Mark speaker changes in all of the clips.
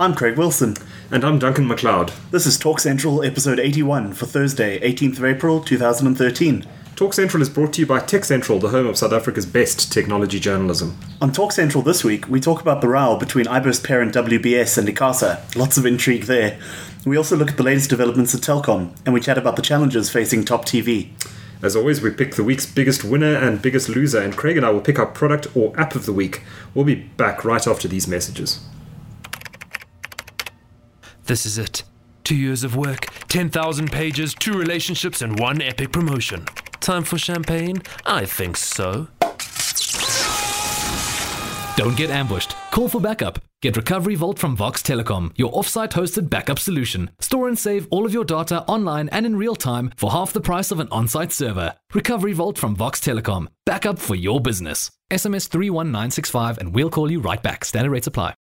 Speaker 1: I'm Craig Wilson.
Speaker 2: And I'm Duncan MacLeod.
Speaker 1: This is Talk Central, episode 81 for Thursday, 18th of April, 2013.
Speaker 2: Talk Central is brought to you by Tech Central, the home of South Africa's best technology journalism.
Speaker 1: On Talk Central this week, we talk about the row between iBurst parent WBS and ICASA. Lots of intrigue there. We also look at the latest developments at Telkom, and we chat about the challenges facing Top TV.
Speaker 2: As always, we pick the week's biggest winner and biggest loser, and Craig and I will pick our product or app of the week. We'll be back right after these messages.
Speaker 3: This is it. 2 years of work, 10,000 pages, 2 relationships, and 1 epic promotion. Time for champagne? I think so.
Speaker 4: Don't get ambushed. Call for backup. Get Recovery Vault from Vox Telecom, your offsite hosted backup solution. Store and save all of your data online and in real time for half the price of an on-site server. Recovery Vault from Vox Telecom. Backup for your business. SMS 31965 and we'll call you right back. Standard rates apply.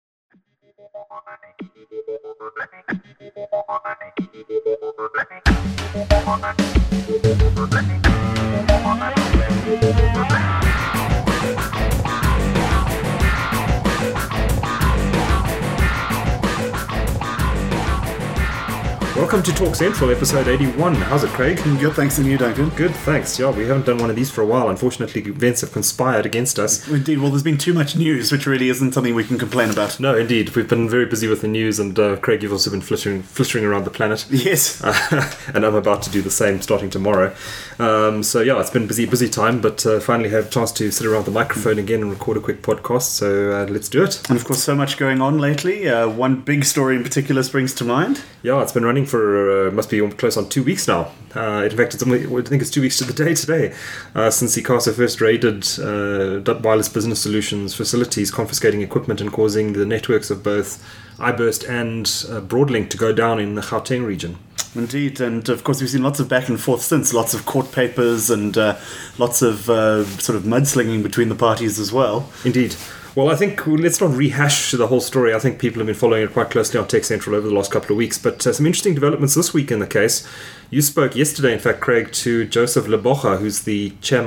Speaker 2: Welcome to Talk Central, episode 81. How's it, Craig?
Speaker 1: Good, thanks, and you, Duncan?
Speaker 2: Good, thanks. Yeah, we haven't done one of these for a while. Unfortunately, events have conspired against us.
Speaker 1: Indeed, well, there's been too much news, which really isn't something we can complain about.
Speaker 2: No, indeed. We've been very busy with the news, and Craig, you've also been flittering around the planet.
Speaker 1: Yes.
Speaker 2: And I'm about to do the same starting tomorrow. So yeah, it's been busy time, but finally have a chance to sit around the microphone again and record a quick podcast, so let's do it.
Speaker 1: And of course, so much going on lately. One big story in particular springs to mind.
Speaker 2: Yeah, it's been running for, must be close on 2 weeks now. In fact, I think it's 2 weeks to the day today, since ICASA first raided Wireless Business Solutions facilities, confiscating equipment and causing the networks of both iBurst and Broadlink to go down in the Gauteng region.
Speaker 1: Indeed, and of course we've seen lots of back and forth since, lots of court papers and lots of sort of mudslinging between the parties as well.
Speaker 2: Indeed. Well, I think let's not rehash the whole story. I think people have been following it quite closely on Tech Central over the last couple of weeks, but some interesting developments this week in the case. You spoke yesterday, in fact, Craig, to Joseph Lebocha, who's the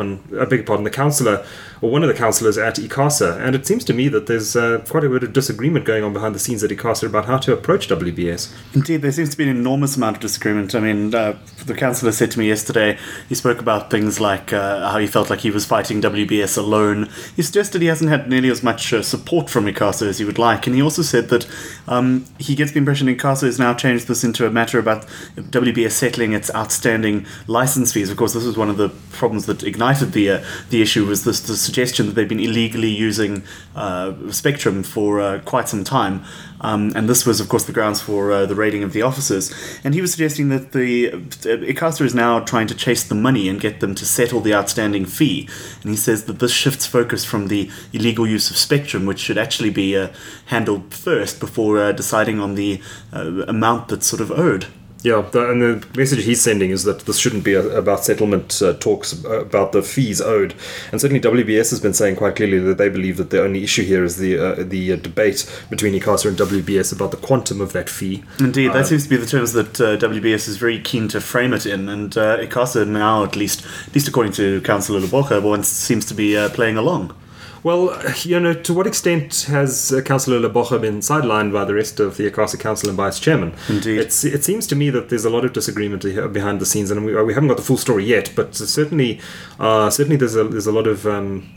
Speaker 2: the councillor, or one of the councillors at ICASA, and it seems to me that there's quite a bit of disagreement going on behind the scenes at ICASA about how to approach WBS.
Speaker 1: Indeed, there seems to be an enormous amount of disagreement. I mean, the councillor said to me yesterday, he spoke about things like how he felt like he was fighting WBS alone. He suggested he hasn't had nearly as much support from ICASA as he would like, and he also said that he gets the impression ICASA has now changed this into a matter about WBS settling its outstanding license fees. Of course, this was one of the problems that ignited the issue, was the suggestion that they've been illegally using spectrum for quite some time. And this was, of course, the grounds for the raiding of the offices. And he was suggesting that the ICASA is now trying to chase the money and get them to settle the outstanding fee. And he says that this shifts focus from the illegal use of spectrum, which should actually be handled first before deciding on the amount that's sort of owed.
Speaker 2: Yeah, and the message he's sending is that this shouldn't be about settlement talks about the fees owed. And certainly WBS has been saying quite clearly that they believe that the only issue here is the debate between ICASA and WBS about the quantum of that fee.
Speaker 1: Indeed, that seems to be the terms that WBS is very keen to frame it in. And ICASA now, at least according to Councillor Lebocha, seems to be playing along.
Speaker 2: Well, to what extent has Councillor Lebocha been sidelined by the rest of the ICASA Council and by its chairman?
Speaker 1: Indeed.
Speaker 2: It seems to me that there's a lot of disagreement behind the scenes, and we haven't got the full story yet. But certainly there's a lot of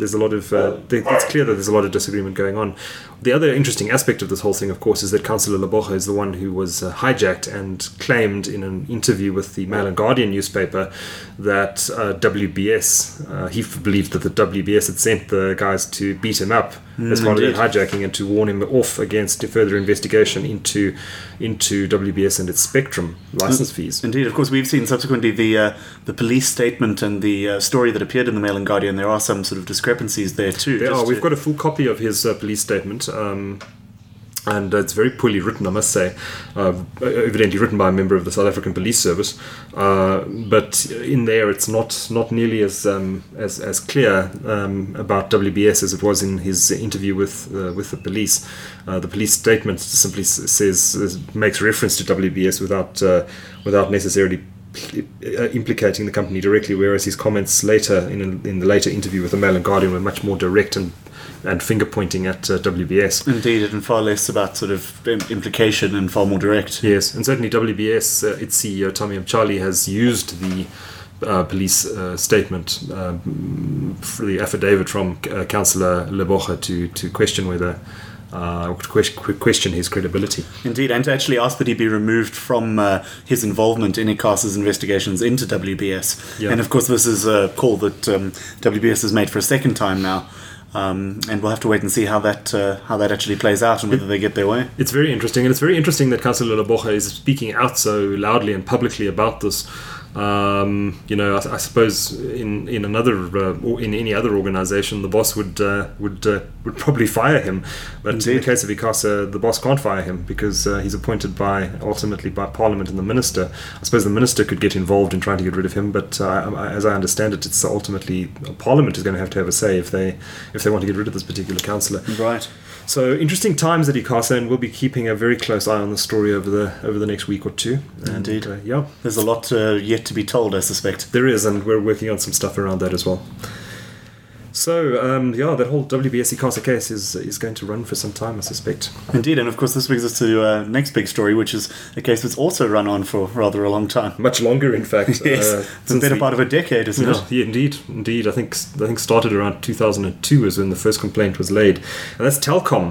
Speaker 2: it's clear that there's a lot of disagreement going on. The other interesting aspect of this whole thing, of course, is that Councillor Lebocha is the one who was hijacked and claimed in an interview with the Mail and Guardian newspaper that WBS, he believed that the WBS had sent the guys to beat him up as part of that hijacking and to warn him off against further investigation into WBS and its spectrum license fees.
Speaker 1: Indeed, of course, we've seen subsequently the police statement and the story that appeared in the Mail and Guardian. There are some sort of discrepancies there too.
Speaker 2: We've got a full copy of his police statement. And it's very poorly written, I must say. Evidently written by a member of the South African Police Service, but in there it's not nearly as clear about WBS as it was in his interview with the police. The police statement simply makes reference to WBS without necessarily implicating the company directly, whereas his comments later in the later interview with the Mail and Guardian were much more direct and finger pointing at WBS.
Speaker 1: Indeed, and far less about sort of implication and far more direct.
Speaker 2: Yes, and certainly WBS, its CEO Tommy Mchali has used the police statement for the affidavit from Councillor Lebocha to question whether question his credibility.
Speaker 1: Indeed, and to actually ask that he be removed from his involvement in ICASA's investigations into WBS.
Speaker 2: Yeah.
Speaker 1: And of course, this is a call that WBS has made for a second time now. And we'll have to wait and see how that actually plays out and whether they get their way.
Speaker 2: It's very interesting, and it's very interesting that Councillor Lebocha is speaking out so loudly and publicly about this. I suppose in another or in any other organisation, the boss would probably fire him. But
Speaker 1: Indeed.
Speaker 2: in the case of ICASA, the boss can't fire him because he's appointed ultimately by Parliament and the minister. I suppose the minister could get involved in trying to get rid of him, but as I understand it, it's ultimately Parliament is going to have a say if they want to get rid of this particular councillor.
Speaker 1: Right.
Speaker 2: So interesting times at ICASA, and we'll be keeping a very close eye on the story over the next week or two. And,
Speaker 1: Indeed.
Speaker 2: Yeah.
Speaker 1: There's a lot yet to be told, I suspect.
Speaker 2: There is, and we're working on some stuff around that as well. So, that whole WBS ICASA case is going to run for some time, I suspect.
Speaker 1: Indeed, and of course this brings us to next big story, which is a case that's also run on for rather a long time.
Speaker 2: Much longer, in fact.
Speaker 1: Yes, it's a better part of a decade, isn't it?
Speaker 2: Yeah, indeed. I think started around 2002 is when the first complaint was laid, and that's Telkom.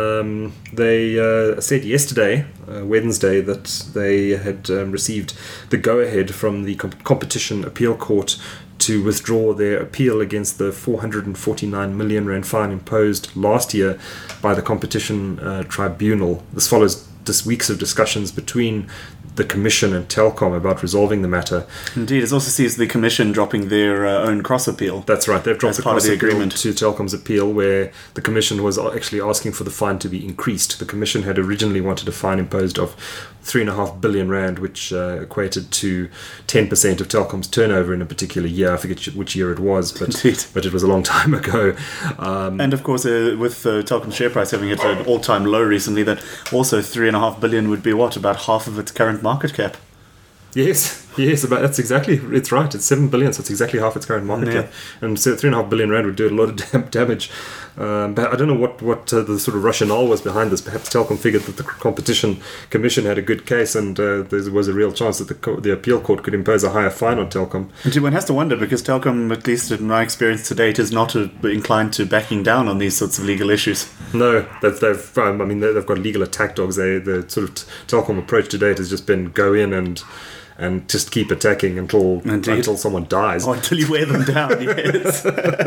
Speaker 2: They said yesterday, Wednesday, that they had received the go-ahead from the Competition Appeal Court to withdraw their appeal against the 449 million rand fine imposed last year by the Competition Tribunal. This follows weeks of discussions between the Commission and Telkom about resolving the matter.
Speaker 1: Indeed, it also sees the Commission dropping their own cross-appeal.
Speaker 2: That's right, they've dropped the
Speaker 1: part of the
Speaker 2: cross-appeal
Speaker 1: agreement
Speaker 2: to Telkom's appeal, where the Commission was actually asking for the fine to be increased. The Commission had originally wanted a fine imposed of 3.5 billion rand, which equated to 10% of Telkom's turnover in a particular year. I forget which year it was, but it was a long time ago.
Speaker 1: And of course, with Telkom's share price having hit an all-time low recently, that also 3.5 billion would be about half of its current market cap.
Speaker 2: Yes, that's exactly, it's right, it's 7 billion, so it's exactly half its current market cap, and so 3.5 billion rand would do a lot of damage. But I don't know what the sort of rationale was behind this. Perhaps Telkom figured that the Competition Commission had a good case, and there was a real chance that the appeal court could impose a higher fine on Telkom.
Speaker 1: And one has to wonder, because Telkom, at least in my experience to date, is not inclined to backing down on these sorts of legal issues.
Speaker 2: No, they've got legal attack dogs. The sort of Telkom approach to date has just been go in and just keep attacking until someone dies.
Speaker 1: Oh, until you wear them down, yes.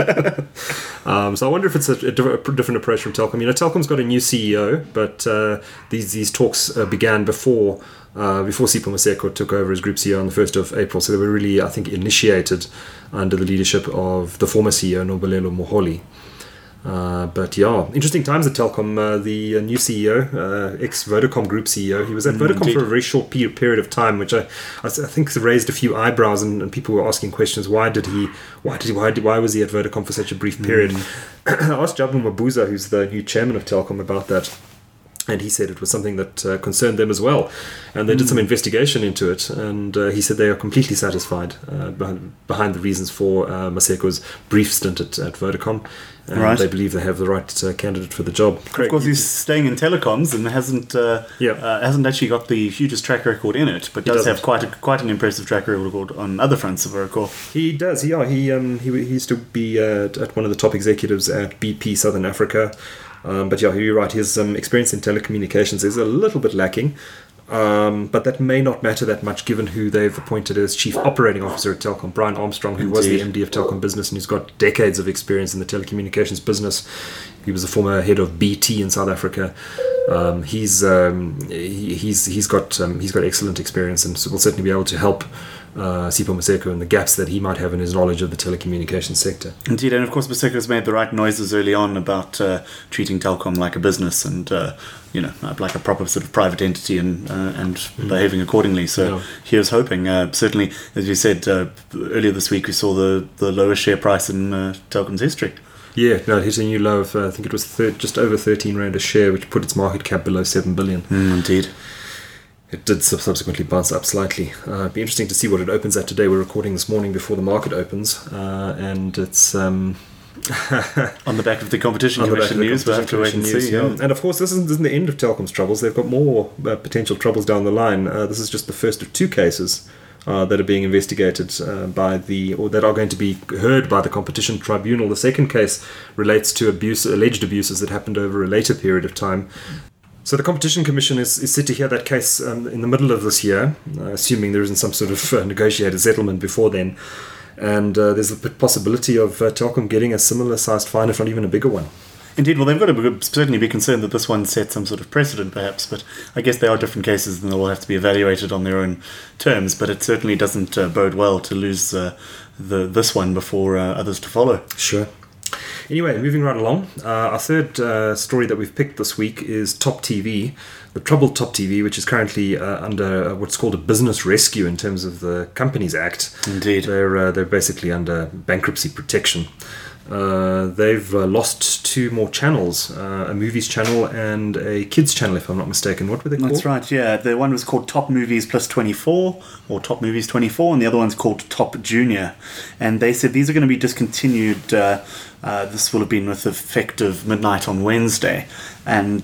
Speaker 2: So I wonder if it's a different approach from Telkom. Telkom's got a new CEO, but these talks began before Sipho Maseko took over as Group CEO on the 1st of April. So they were really, I think, initiated under the leadership of the former CEO, Nobelelo Moholi. But yeah, interesting times at Telkom. The new CEO, ex-Vodacom Group CEO, he was at Vodacom
Speaker 1: indeed.
Speaker 2: for a very short period of time, which I think raised a few eyebrows, and people were asking questions. Why was he at Vodacom for such a brief period? I asked Jabu Mabuza, who's the new chairman of Telkom, about that. And he said it was something that concerned them as well. And they did some investigation into it. And he said they are completely satisfied behind the reasons for Maseko's brief stint at Vodacom. And they believe they have the right candidate for the job.
Speaker 1: Of course, he's staying in telecoms and hasn't actually got the hugest track record in it, but does have quite an impressive track record on other fronts, if I recall.
Speaker 2: He does. Yeah, he used to be at one of the top executives at BP Southern Africa. But yeah, you're right, his experience in telecommunications is a little bit lacking, but that may not matter that much given who they've appointed as Chief Operating Officer at Telkom, Brian Armstrong, who was the MD of Telkom Business, and who's got decades of experience in the telecommunications business. He was the former head of BT in South Africa. He's got excellent experience, and will certainly be able to help Sipho Maseko and the gaps that he might have in his knowledge of the telecommunications sector.
Speaker 1: Indeed, and of course Maseko has made the right noises early on about treating Telkom like a business and like a proper sort of private entity and behaving accordingly. So here's hoping. Certainly, as you said earlier this week, we saw the lowest share price in Telkom's history.
Speaker 2: Yeah, no, it hit a new low of I think it was just over 13 rand a share, which put its market cap below 7 billion.
Speaker 1: Indeed.
Speaker 2: It did subsequently bounce up slightly. It'd be interesting to see what it opens at today. We're recording this morning before the market opens, and it's
Speaker 1: on the back of the Competition Commission news. We'll have to wait and see. Yeah.
Speaker 2: And of course, this isn't the end of Telkom's troubles. They've got more potential troubles down the line. This is just the first of two cases that are being investigated or that are going to be heard by the Competition Tribunal. The second case relates to alleged abuses that happened over a later period of time. So the Competition Commission is set to hear that case in the middle of this year, assuming there isn't some sort of negotiated settlement before then. And there's a possibility of Telkom getting a similar-sized fine, if not even a bigger one.
Speaker 1: Indeed, well, they've got to certainly be concerned that this one set some sort of precedent, perhaps, but I guess they are different cases and they'll have to be evaluated on their own terms, but it certainly doesn't bode well to lose this one before others to follow.
Speaker 2: Sure. Anyway, moving right along, our third story that we've picked this week is Top TV, the troubled Top TV, which is currently under what's called a business rescue in terms of the Companies Act.
Speaker 1: Indeed.
Speaker 2: They're basically under bankruptcy protection. They've lost two more channels, a movies channel and a kids channel, if I'm not mistaken. What were they called?
Speaker 1: That's right, yeah. The one was called Top Movies Plus 24, or Top Movies 24, and the other one's called Top Junior. And they said these are going to be discontinued. This will have been with effect of midnight on Wednesday. And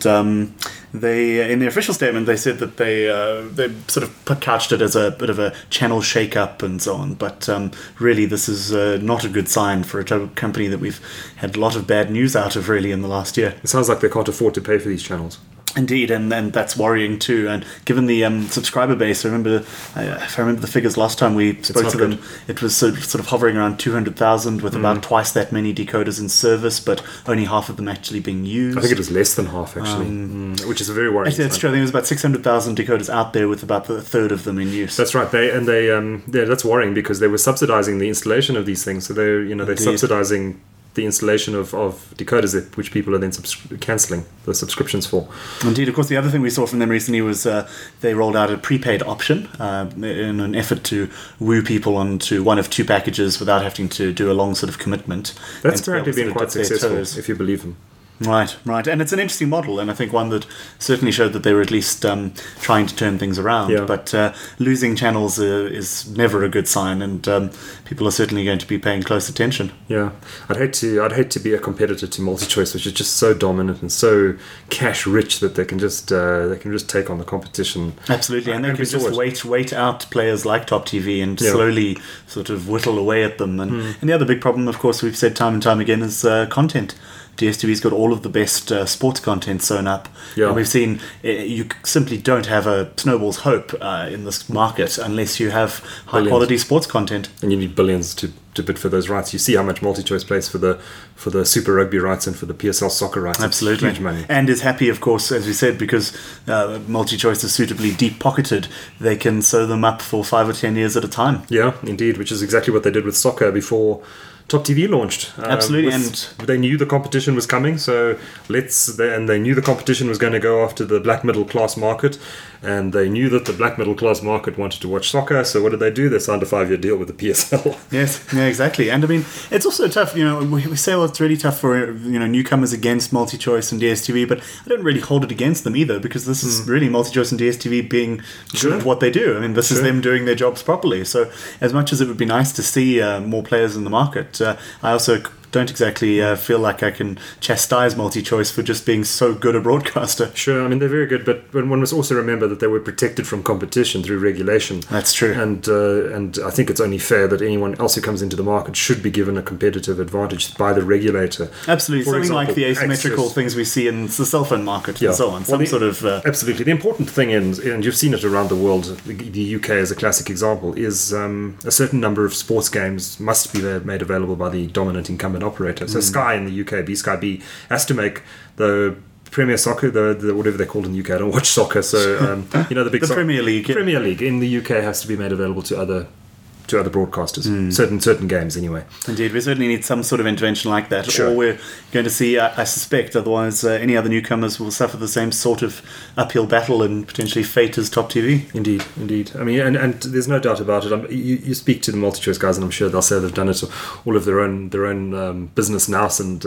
Speaker 1: they, in their official statement, they said that they sort of couched it as a bit of a channel shake-up and so on. But really, this is not a good sign for a company that we've had a lot of bad news out of, really, in the last year.
Speaker 2: It sounds like they can't afford to pay for these channels.
Speaker 1: Indeed, and that's worrying too. And given the subscriber base, I remember, if I remember the figures last time we spoke to them, it was sort of hovering around 200,000 with about twice that many decoders in service, but only half of them actually being used.
Speaker 2: I think it was less than half, actually, which is a very worrying
Speaker 1: sign. That's true. I think there's about 600,000 decoders out there with about a third of them in use.
Speaker 2: That's right. That's worrying because they were subsidizing the installation of these things. So they're subsidizing the installation of decoders, which people are then cancelling the subscriptions for.
Speaker 1: Indeed, of course, the other thing we saw from them recently was they rolled out a prepaid option in an effort to woo people onto one of two packages without having to do a long sort of commitment.
Speaker 2: That's apparently been quite successful, if you believe them.
Speaker 1: Right. And it's an interesting model, and I think one that certainly showed that they were at least trying to turn things around.
Speaker 2: Yeah.
Speaker 1: But losing channels is never a good sign, and people are certainly going to be paying close attention.
Speaker 2: Yeah, I'd hate to be a competitor to MultiChoice, which is just so dominant and so cash rich that they can just take on the competition.
Speaker 1: Absolutely, and they can just wait out players like Top TV and slowly sort of whittle away at them. And the other big problem, of course, we've said time and time again, is content. DSTV's got all of the best sports content sewn up.
Speaker 2: Yeah.
Speaker 1: And we've seen you simply don't have a snowball's hope in this market unless you have high-quality sports content.
Speaker 2: And you need billions to bid for those rights. You see how much MultiChoice pays for the Super Rugby rights and for the PSL soccer rights.
Speaker 1: Absolutely.
Speaker 2: It's huge money.
Speaker 1: And is happy, of course, as we said, because MultiChoice is suitably deep-pocketed. They can sew them up for 5 or 10 years at a time.
Speaker 2: Yeah, indeed, which is exactly what they did with soccer before Top TV launched.
Speaker 1: Absolutely, and
Speaker 2: they knew the competition was coming, and they knew the competition was going to go after the black middle class market, and they knew that the black middle class market wanted to watch soccer. So what did they do? They signed a 5-year deal with the PSL.
Speaker 1: Yes, yeah, exactly. And I mean, it's also tough. We say, well, it's really tough for newcomers against MultiChoice and DSTV, but I don't really hold it against them either, because this is really MultiChoice and DSTV being good at what they do. I mean, this is them doing their jobs properly. So as much as it would be nice to see more players in the market, I also don't exactly feel like I can chastise MultiChoice for just being so good a broadcaster.
Speaker 2: Sure, I mean, they're very good, but one must also remember that they were protected from competition through regulation.
Speaker 1: That's true.
Speaker 2: And I think it's only fair that anyone else who comes into the market should be given a competitive advantage by the regulator.
Speaker 1: Absolutely,
Speaker 2: For
Speaker 1: something
Speaker 2: example,
Speaker 1: like the asymmetrical things we see in the cell phone market and so on.
Speaker 2: Absolutely. The important thing is, and you've seen it around the world, the UK is a classic example, is a certain number of sports games must be made available by the dominant incumbent operator. So Sky in the UK, Sky B, has to make the Premier Soccer, the whatever they're called in the UK. I don't watch soccer, so the big
Speaker 1: Premier League.
Speaker 2: Premier League in the UK has to be made available to other other broadcasters. Certain games, anyway.
Speaker 1: Indeed, we certainly need some sort of intervention like that.
Speaker 2: Sure.
Speaker 1: Or we're going to see, I suspect, otherwise any other newcomers will suffer the same sort of uphill battle and potentially fate as Top TV.
Speaker 2: Indeed. I mean, and there's no doubt about it. You speak to the MultiChoice guys, and I'm sure they'll say they've done it all of their own business nous and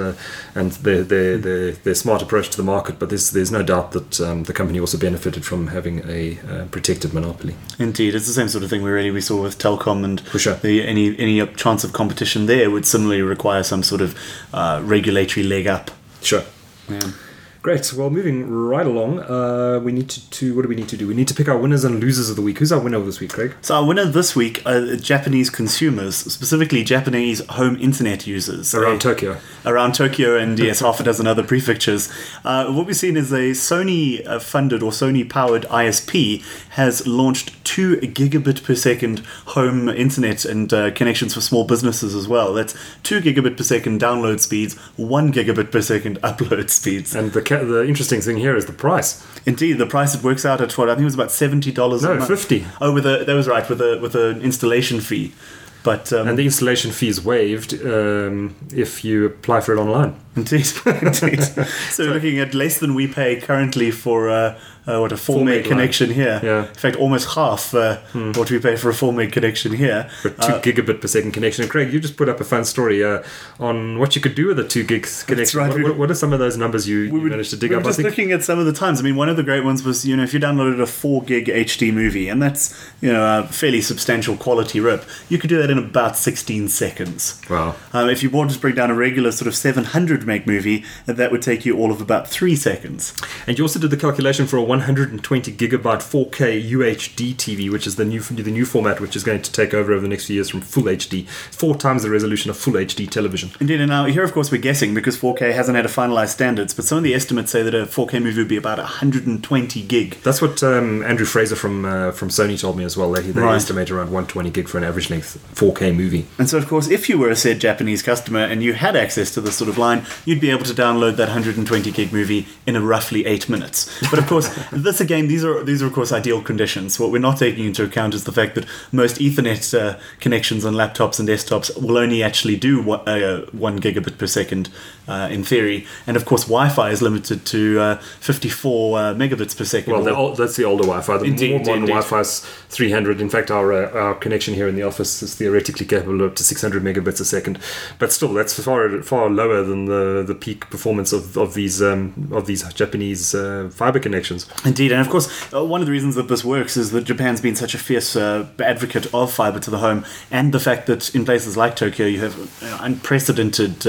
Speaker 2: their smart approach to the market. But there's no doubt that the company also benefited from having a protected monopoly.
Speaker 1: Indeed, it's the same sort of thing we saw with Telkom, and
Speaker 2: For sure.
Speaker 1: any chance of competition there would similarly require some sort of regulatory leg up.
Speaker 2: Sure.
Speaker 1: Yeah.
Speaker 2: Great. Well, moving right along, we need to. What do we need to do? We need to pick our winners and losers of the week. Who's our winner this week, Craig?
Speaker 1: So our winner this week are Japanese consumers, specifically Japanese home internet users.
Speaker 2: Around Tokyo.
Speaker 1: Around Tokyo and, yes, half a dozen other prefectures. What we've seen is a Sony-funded or Sony-powered ISP has launched 2 gigabit per second home internet and connections for small businesses as well. That's 2 gigabit per second download speeds, 1 gigabit per second upload speeds.
Speaker 2: And the interesting thing here is the price.
Speaker 1: Indeed, the price it works out at what I think it was about $70 a month.
Speaker 2: $50.
Speaker 1: Oh, that was right, with an installation fee. But
Speaker 2: and the installation fee is waived if you apply for it online.
Speaker 1: Indeed. So we're looking at less than we pay currently for a 4 meg connection here.
Speaker 2: Yeah.
Speaker 1: In fact, almost half what we pay for a 4 meg connection here.
Speaker 2: For a 2 gigabit per second connection. And Craig, you just put up a fun story on what you could do with a 2 gigs connection.
Speaker 1: Right.
Speaker 2: What are some of those numbers you managed to dig
Speaker 1: we
Speaker 2: up?
Speaker 1: were just looking at some of the times. I mean, one of the great ones was, if you downloaded a 4 gig HD movie, and that's, a fairly substantial quality rip, you could do that in about 16 seconds.
Speaker 2: Wow.
Speaker 1: If you wanted to bring down a regular sort of 700 meg movie, that would take you all of about 3 seconds.
Speaker 2: And you also did the calculation for a 120 gigabyte 4K UHD TV, which is the new format, which is going to take over the next few years from Full HD, 4 times the resolution of Full HD television.
Speaker 1: Indeed, and now here, of course, we're guessing because 4K hasn't had a finalized standards, but some of the estimates say that a 4K movie would be about 120 gig.
Speaker 2: That's what Andrew Fraser from Sony told me as well. They
Speaker 1: Right.
Speaker 2: estimate around 120 gig for an average length 4K movie.
Speaker 1: And so, of course, if you were a said Japanese customer and you had access to this sort of line, you'd be able to download that 120 gig movie in a roughly 8 minutes. But of course, these are of course ideal conditions. What we're not taking into account is the fact that most Ethernet connections on laptops and desktops will only actually do 1 gigabit per second in theory. And of course, Wi-Fi is limited to 54 megabits per second.
Speaker 2: Well, that's the older Wi-Fi. The
Speaker 1: Indeed,
Speaker 2: more modern
Speaker 1: indeed.
Speaker 2: Wi-Fi is 300. In fact, our connection here in the office is theoretically capable of up to 600 megabits a second. But still, that's far lower than the peak performance of these Japanese fiber connections.
Speaker 1: Indeed, and of course, one of the reasons that this works is that Japan's been such a fierce advocate of fiber to the home, and the fact that in places like Tokyo you have unprecedented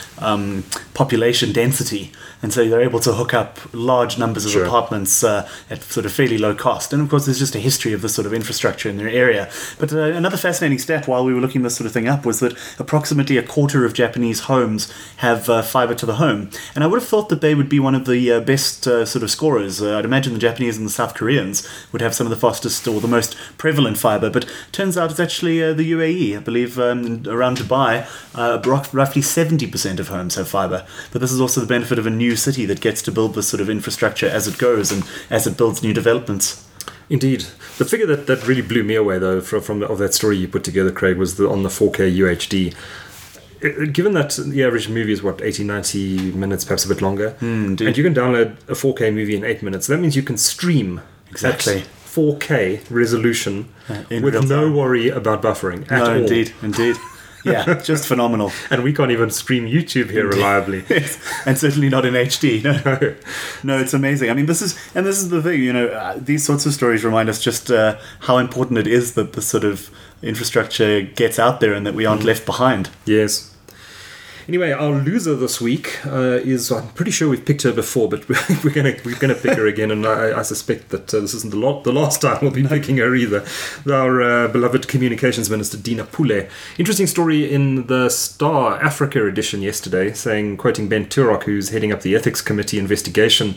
Speaker 1: population density, and so they're able to hook up large numbers of
Speaker 2: Sure.
Speaker 1: apartments at sort of fairly low cost. And of course, there's just a history of this sort of infrastructure in their area. But another fascinating stat while we were looking this sort of thing up was that approximately a quarter of Japanese homes have fiber to the home. And I would have thought that they would be one of the best sort of scorers. I'd imagine the Japanese and the South Koreans would have some of the fastest or the most prevalent fiber, but turns out it's actually the UAE. I believe around Dubai, roughly 70% of homes have fiber. But this is also the benefit of a new city that gets to build this sort of infrastructure as it goes and as it builds new developments.
Speaker 2: Indeed. The figure that really blew me away, though, of that story you put together, Craig, was on the 4K UHD. Given that the average movie is, 80, 90 minutes, perhaps a bit longer, and you can download a 4K movie in 8 minutes, that means you can stream
Speaker 1: Exactly.
Speaker 2: at 4K resolution
Speaker 1: in
Speaker 2: with
Speaker 1: real
Speaker 2: no
Speaker 1: time.
Speaker 2: worry about buffering at all.
Speaker 1: Indeed. Yeah, just phenomenal.
Speaker 2: And we can't even stream YouTube here reliably.
Speaker 1: Yes, and certainly not in HD. No, it's amazing. I mean, this is the thing. These sorts of stories remind us just how important it is that this sort of infrastructure gets out there and that we aren't left behind.
Speaker 2: Yes. Anyway, our loser this week is, I'm pretty sure we've picked her before, but we're gonna pick her again, and I suspect that this isn't the last time we'll be picking her either. Our beloved Communications Minister, Dina Pule. Interesting story in the Star Africa edition yesterday, quoting Ben Turok, who's heading up the Ethics Committee investigation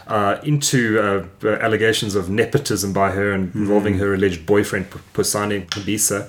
Speaker 2: into allegations of nepotism by her and involving her alleged boyfriend, Pusane Mbisa.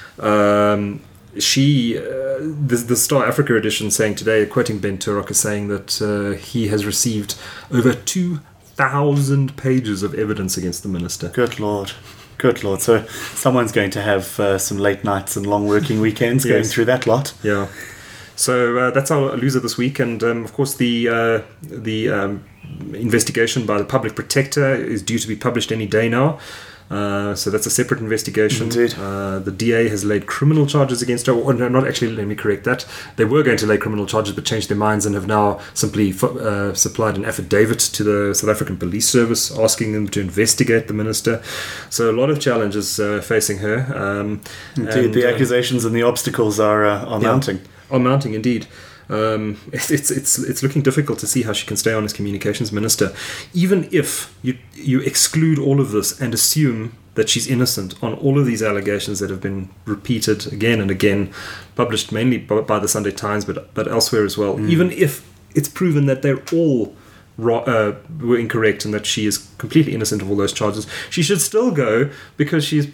Speaker 2: The Star Africa edition saying today, quoting Ben Turok, is saying that he has received over 2,000 pages of evidence against the minister.
Speaker 1: Good Lord. Good Lord. So someone's going to have some late nights and long working weekends going
Speaker 2: Yes.
Speaker 1: through that lot.
Speaker 2: Yeah. So that's our loser this week, and of course the investigation by the public protector is due to be published any day now. So that's a separate investigation.
Speaker 1: Indeed.
Speaker 2: The DA has laid criminal charges against her. Or no, not actually, let me correct that. They were going to lay criminal charges but changed their minds and have now simply supplied an affidavit to the South African Police Service asking them to investigate the minister. So a lot of challenges facing her.
Speaker 1: Indeed, the accusations and the obstacles are mounting.
Speaker 2: Are mounting indeed. It's looking difficult to see how she can stay on as communications minister, even if you exclude all of this and assume that she's innocent on all of these allegations that have been repeated again and again, published mainly by the Sunday Times, but elsewhere as well. Even if it's proven that they're all were incorrect and that she is completely innocent of all those charges, she should still go because she's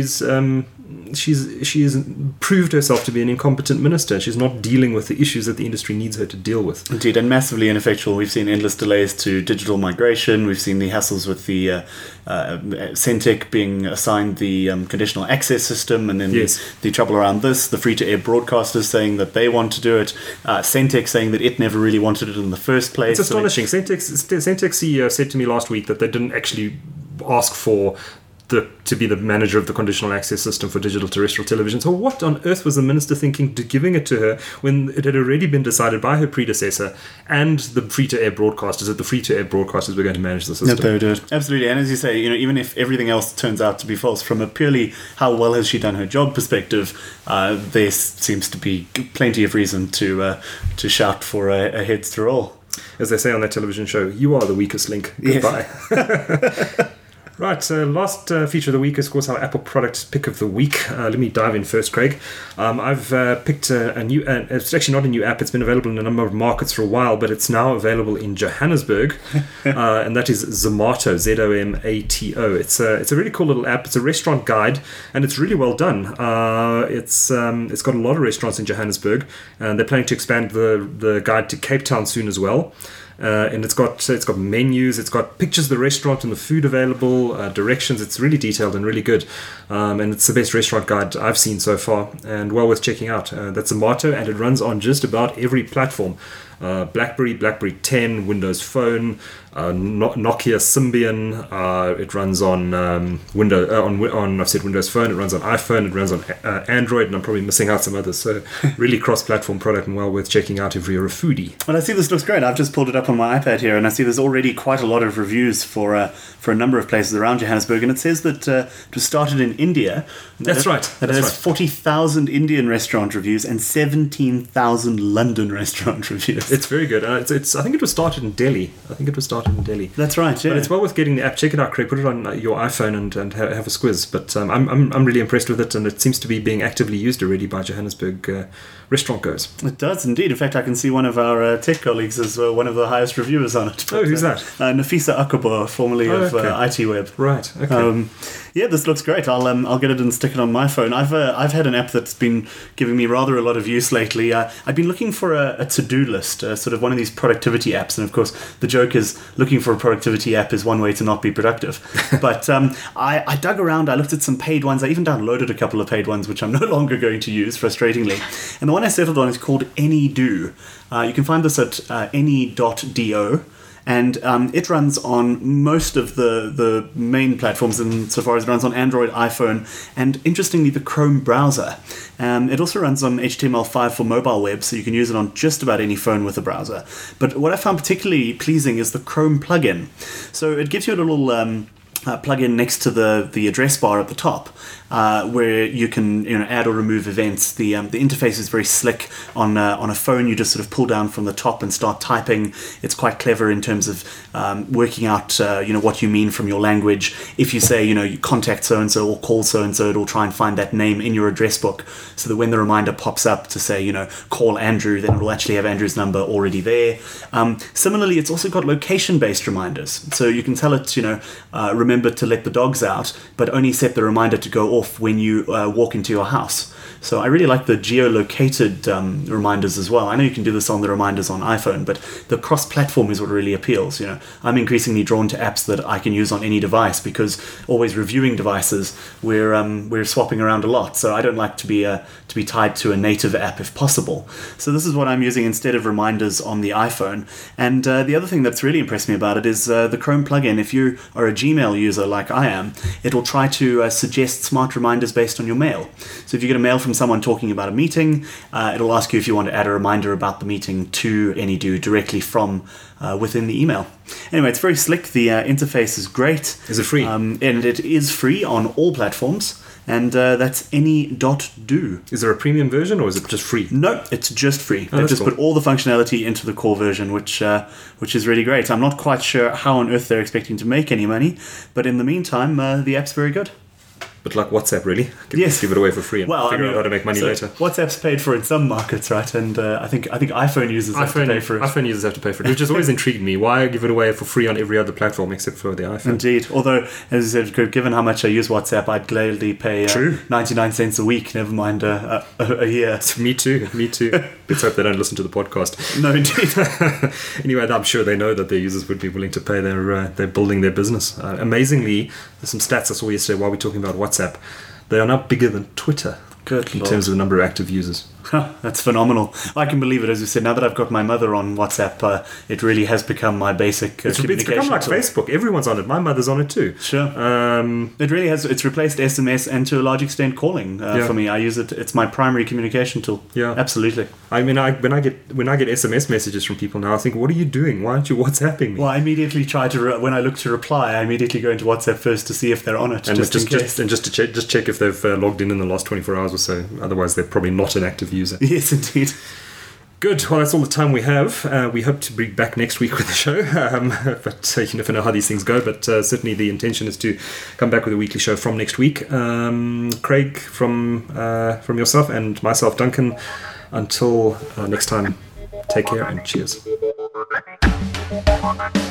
Speaker 2: proved herself to be an incompetent minister. She's not dealing with the issues that the industry needs her to deal with.
Speaker 1: Indeed, and massively ineffectual. We've seen endless delays to digital migration. We've seen the hassles with the Centec being assigned the conditional access system, and then
Speaker 2: Yes.
Speaker 1: the trouble around this, the free-to-air broadcasters saying that they want to do it, Centec saying that it never really wanted it in the first place.
Speaker 2: It's astonishing. Centec CEO said to me last week that they didn't actually ask for to be the manager of the conditional access system for digital terrestrial television. So what on earth was the minister thinking to giving it to her when it had already been decided by her predecessor and the free-to-air broadcasters that the free-to-air broadcasters were going to manage the system?
Speaker 1: That they would do it. Absolutely. And as you say, even if everything else turns out to be false, from a purely how well has she done her job perspective, there seems to be plenty of reason to shout for a heads to roll.
Speaker 2: As they say on that television show, you are the weakest link. Goodbye. Yes. Right, last feature of the week is, of course, our Apple product pick of the week. Let me dive in first, Craig. I've picked a new... it's actually not a new app. It's been available in a number of markets for a while, but it's now available in Johannesburg, and that is Zomato, Zomato. It's a really cool little app. It's a restaurant guide, and it's really well done. It's got a lot of restaurants in Johannesburg, and they're planning to expand the guide to Cape Town soon as well. And it's got menus, it's got pictures of the restaurant and the food available, directions. It's really detailed and really good, and it's the best restaurant guide I've seen so far, and well worth checking out. That's Zomato, and it runs on just about every platform. BlackBerry 10, Windows Phone, Nokia Symbian. It runs on I've said Windows Phone. It runs on iPhone. It runs on Android, and I'm probably missing out some others. So really cross-platform product and well worth checking out if you're a foodie.
Speaker 1: Well, I see this looks great. I've just pulled it up on my iPad here, and I see there's already quite a lot of reviews for a number of places around Johannesburg, and it says that it was started in India.
Speaker 2: That's right.
Speaker 1: That has 40,000 Indian restaurant reviews and 17,000 London restaurant reviews.
Speaker 2: It's very good. I think it was started in Delhi.
Speaker 1: That's right, yeah.
Speaker 2: But it's well worth getting the app. Check it out, Craig. Put it on your iPhone and have a squiz. But I'm really impressed with it, and it seems to be being actively used already by Johannesburg restaurant goers.
Speaker 1: It does indeed. In fact, I can see one of our tech colleagues is one of the highest reviewers on it.
Speaker 2: But, who's that?
Speaker 1: Nafisa Akabo, formerly of IT Web.
Speaker 2: Right. Okay.
Speaker 1: Yeah, this looks great. I'll get it and stick it on my phone. I've had an app that's been giving me rather a lot of use lately. I've been looking for a to-do list, sort of one of these productivity apps, and of course the joke is looking for a productivity app is one way to not be productive. But I dug around. I looked at some paid ones. I even downloaded a couple of paid ones, which I'm no longer going to use, frustratingly. And the one I settled on is called AnyDo. You can find this at any.do. And it runs on most of the main platforms insofar as it runs on Android, iPhone, and interestingly the Chrome browser. It also runs on HTML5 for mobile web, so you can use it on just about any phone with a browser. But what I found particularly pleasing is the Chrome plugin. So it gives you a little plug-in next to the address bar at the top, where you can add or remove events. The interface is very slick. On a phone, you just sort of pull down from the top and start typing. It's quite clever in terms of working out what you mean from your language. If you say you contact so and so or call so and so, it'll try and find that name in your address book, so that when the reminder pops up to say call Andrew, then it'll actually have Andrew's number already there. Similarly, it's also got location-based reminders, so you can tell it remember remember to let the dogs out, but only set the reminder to go off when you walk into your house. So I really like the geolocated reminders as well. I know you can do this on the reminders on iPhone, but the cross-platform is what really appeals. I'm increasingly drawn to apps that I can use on any device, because always reviewing devices, we're swapping around a lot. So I don't like to be tied to a native app if possible. So this is what I'm using instead of reminders on the iPhone. And the other thing that's really impressed me about it is the Chrome plugin. If you are a Gmail user like I am, it will try to suggest smart reminders based on your mail. So if you get a mail from someone talking about a meeting, it'll ask you if you want to add a reminder about the meeting to AnyDo directly from within the email. Anyway, it's very slick. The interface is great.
Speaker 2: Is it free?
Speaker 1: And it is free on all platforms. And that's any.do.
Speaker 2: Is there a premium version, or is it just free?
Speaker 1: No, it's just free. They've just
Speaker 2: cool.
Speaker 1: put all the functionality into the core version, which is really great. I'm not quite sure how on earth they're expecting to make any money, but in the meantime, the app's very good.
Speaker 2: But like WhatsApp, really?
Speaker 1: Yes.
Speaker 2: Give it away for free and figure out how to make money later.
Speaker 1: WhatsApp's paid for in some markets, right? And I think iPhone users have to pay for it.
Speaker 2: iPhone users have to pay for it, which has always intrigued me. Why give it away for free on every other platform except for the iPhone?
Speaker 1: Indeed. Although, as I said, given how much I use WhatsApp, I'd gladly pay 99 cents a week, never mind a year.
Speaker 2: Me too. Let's hope they don't listen to the podcast.
Speaker 1: No, indeed.
Speaker 2: Anyway, I'm sure they know that their users would be willing to pay they're building their business. Amazingly, there's some stats I saw yesterday while we're talking about WhatsApp. They are now bigger than Twitter in terms of the number of active users.
Speaker 1: That's phenomenal. I can believe it, as you said. Now that I've got my mother on WhatsApp, it really has become my basic communication.
Speaker 2: It's become like Facebook. Everyone's on it. My mother's on it too.
Speaker 1: Sure. It really has. It's replaced SMS and to a large extent calling for me. I use it. It's my primary communication tool.
Speaker 2: Yeah,
Speaker 1: absolutely.
Speaker 2: I mean, when I get SMS messages from people now, I think, what are you doing? Why aren't you WhatsApping me?
Speaker 1: Well, I immediately try to when I look to reply, I immediately go into WhatsApp first to see if they're on it,
Speaker 2: and
Speaker 1: just
Speaker 2: to check if they've logged in the last 24 hours or so. Otherwise, they're probably not an active user.
Speaker 1: Yes, indeed.
Speaker 2: Good. Well, that's all the time we have. We hope to be back next week with the show, but you never know how these things go. But certainly the intention is to come back with a weekly show from next week. Craig, from yourself and myself, Duncan, until next time, take care and cheers.